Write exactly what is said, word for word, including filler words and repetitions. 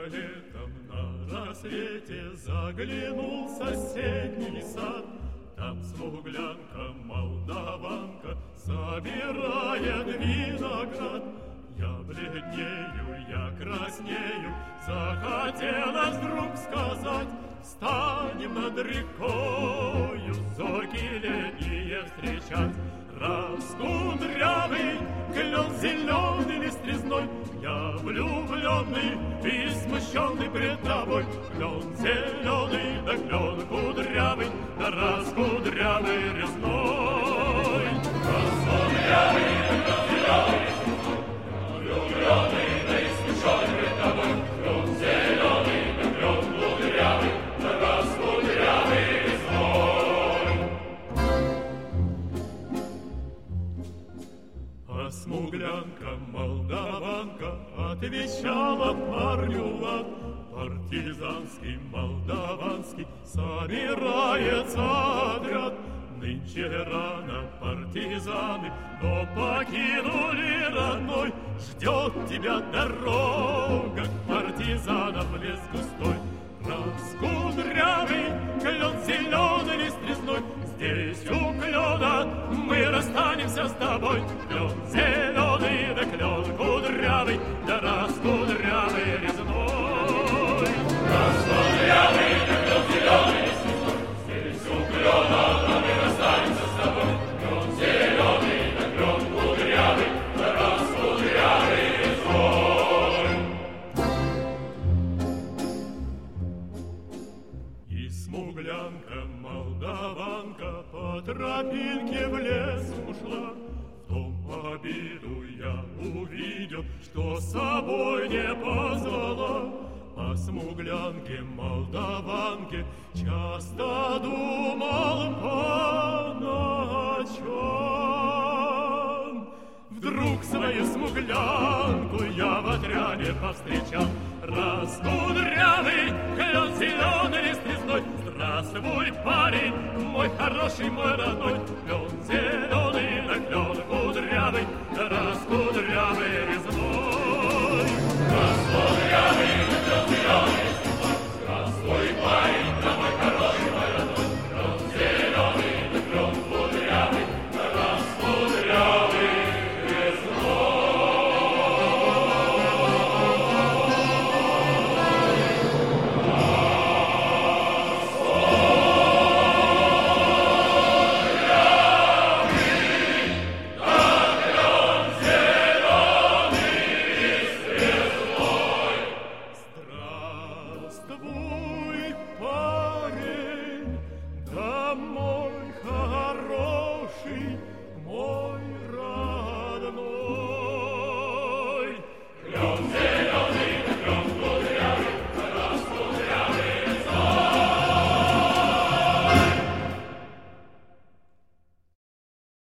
летом на рассвете заглянул в соседний сад. Там смуглянка, молдаванка собирает виноград. Я бледнею, я краснею, захотелось вдруг сказать: встанем над рекою, зорьки летние встречать. Раскудрявый клен зеленый листвизной, я влюбленный и смущенный пред тобой. Клен зеленый, да клен кудрявый, да раскудрявый резной. Раскудрявый, да клен зеленый, влюбленный, да и смущенный пред тобой. Клен зеленый, да клен кудрявый, да раскудрявый резной. А смуглянка, молдаванка отвечала парню лад. Партизанский, молдаванский собирается отряд. Нынче рано партизаны, но покинули родной. Ждет тебя дорога к партизанам в лес густой. Раскудрявый клен зеленый листвизной, здесь у клена мы расстанемся с тобой. Клен зеленый, да клен кудрявый, да раскудрявый резной. Раскудрявый, да клен зеленый листвизной, здесь у клена мы расстанемся с тобой. Клен зеленый, да клен кудрявый, да раскудрявый резной. И смуглянка, молдаванка по тропинке в лес ушла. В том обиду я увидел, что с собой не позвала. О смуглянке, молдаванке часто думал по ночам. Вдруг свою смуглянку я в отряде повстречал. Раскудрявый клен зеленый листвизной, здравствуй, парень, мой хороший, мой родной. Клен зеленый, да клен кудрявый, да раскудрявый.